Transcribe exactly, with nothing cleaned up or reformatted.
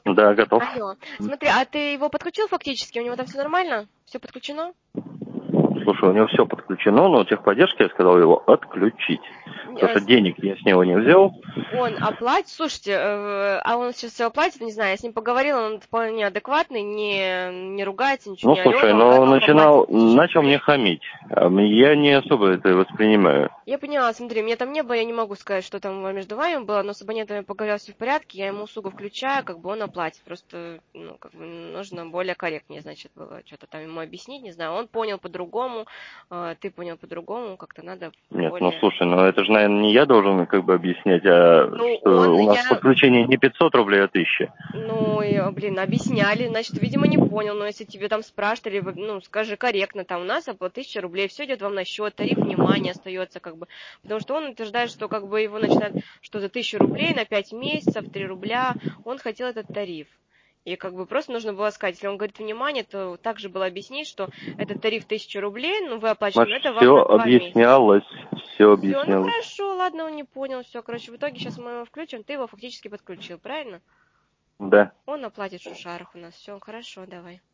Да, готов. Алло. Смотри, а ты его подключил фактически? У него там все нормально? Все подключено? Слушай, у него все подключено, но техподдержки я сказал его отключить. Потому что денег я с него не взял. Он оплатит, слушайте, э, а он сейчас все оплатит, не знаю, я с ним поговорила, он вполне адекватный, не, не ругается, ничего Ну, не орет, слушай, он но готов начинал, оплатить тысячу начал мне рублей. хамить. А Я не особо это воспринимаю. Я поняла, смотри, меня там не было, я не могу сказать, что там между вами было, но с абонентами поговорила, все в порядке, я ему услугу включаю, как бы он оплатит. Просто, ну, как бы нужно более корректнее, значит, было что-то там ему объяснить, не знаю. Он понял по-другому, э, ты понял по-другому, как-то надо Нет, ну более... слушай, ну это же, наверное, не я должен как бы объяснять, а Ну, он, что у нас я, подключение не пятьсот рублей, а тысяча. ну, и, блин, объясняли, значит, видимо, не понял, но если тебе там спрашивали, ну, скажи корректно, там у нас оплата тысяча рублей, все идет вам на счет, тариф внимания остается, как бы, потому что он утверждает, что, как бы, его начинают, что за тысячу рублей на пять месяцев, три рубля, он хотел этот тариф. И как бы просто нужно было сказать, если он говорит внимание, то также было объяснить, что этот тариф тысяча рублей, ну, вы оплачиваете, Маш, но это вам все на два месяца. объяснялось, все Все, ну объяснялось. хорошо, ладно, он не понял, все, короче, в итоге сейчас мы его включим, ты его фактически подключил, правильно? Да. Он оплатит в шушарах у нас. Все, хорошо, давай.